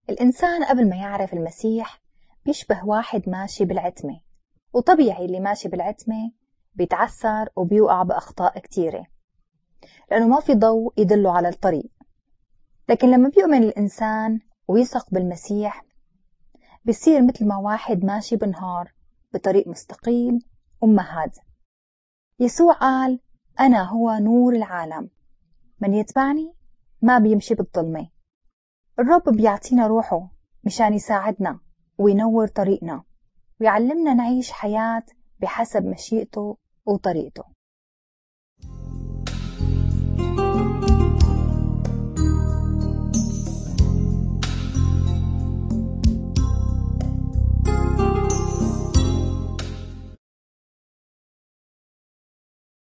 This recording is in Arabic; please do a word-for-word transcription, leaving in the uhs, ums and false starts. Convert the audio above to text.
الإنسان قبل ما يعرف المسيح بيشبه واحد ماشي بالعتمة، وطبيعي اللي ماشي بالعتمة بيتعثر وبيوقع بأخطاء كتيرة لأنه ما في ضوء يدله على الطريق. لكن لما بيؤمن الإنسان ويثق بالمسيح بيصير مثل ما واحد ماشي بنهار بطريق مستقيم وممهد. يسوع قال: أنا هو نور العالم، من يتبعني ما بيمشي بالظلمة. الرب بيعطينا روحه مشان يساعدنا وينور طريقنا ويعلمنا نعيش حياة بحسب مشيئته وطريقته.